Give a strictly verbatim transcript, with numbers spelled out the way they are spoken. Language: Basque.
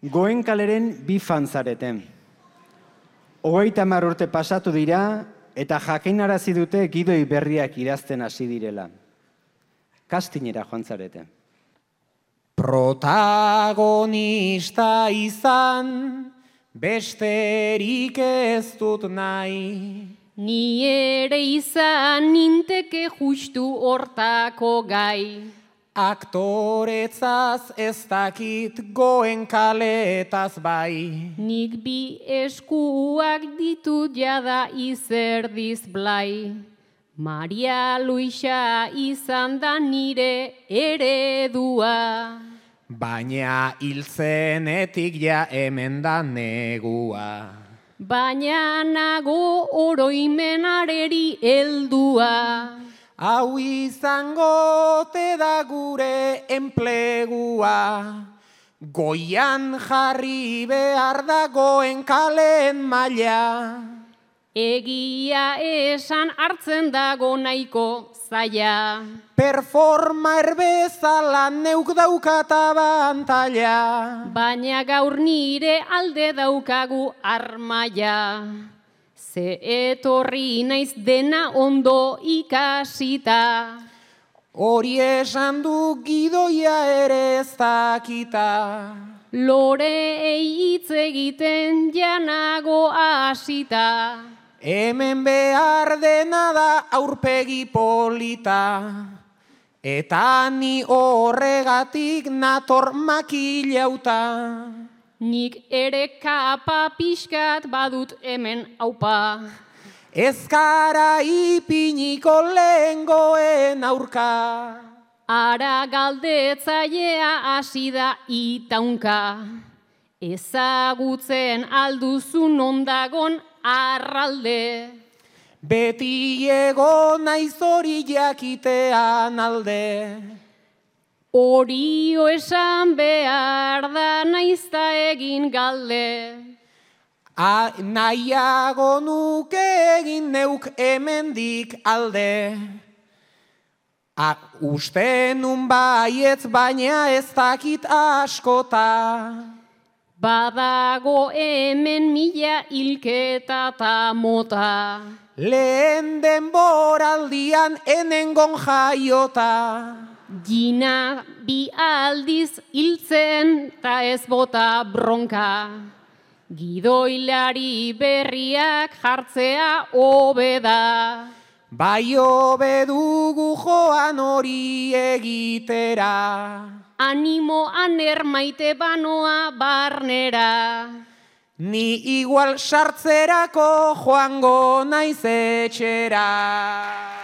Goenkaleren bi fan zareten. Hogeita hamar urte pasatu dira eta jakinarazi dute gidoi berriak idazten hasi direla. Kastinera joan zarete. Protagonista izan, besterik ez dut nahi. Ni ere izan ninteke justu hortako gai. Aktoretzaz ez dakit Goenkaletaz bai. Nik bi eskuak ditut jada izerdiz blai. Maria Luisa izan da nire eredua. Baina hiltzenetik ja hemen da negua. Baina nago oroimenareri heldua. Hau izango te da gure enplegua. Goian jarri behar da Goenkalen maila. Egia esan hartzen dago nahiko zaila. Performer bezala neuk daukata bantaila. Baina gaur nire alde daukagu armaia. Ze etorri naiz dena ondo ikasita. Hori esan du gidoia ere ez dakita. Loreei hitz egiten janago hasita. Hemen behar dena da aurpegi polita. Eta ni horregatik nator makilauta. Nik ere kapa pixkat badut hemen aupa. Ez kara ipiniko lehengoen aurka. Ara galdetzailea hasi da itaunka. Ezagutzen alduzun ondagon arralde. Beti ego naiz hori jakitean alde. Horio esan behar da naizta egin galde. A, nahiago nuke egin neuk hemendik alde. A, uste nun baietz baina ez dakit askota. Badago hemen mila hilketa ta mota. Lehen denboraldian enengon jaiota. Gina bi aldiz hiltzen ta ez bota bronka. Gidoilari berriak jartzea hobe da. Bai hobe dugu joan hori egitera. Animo aner maite banoa barnera. Ni igual sartzerako joango naiz etxera.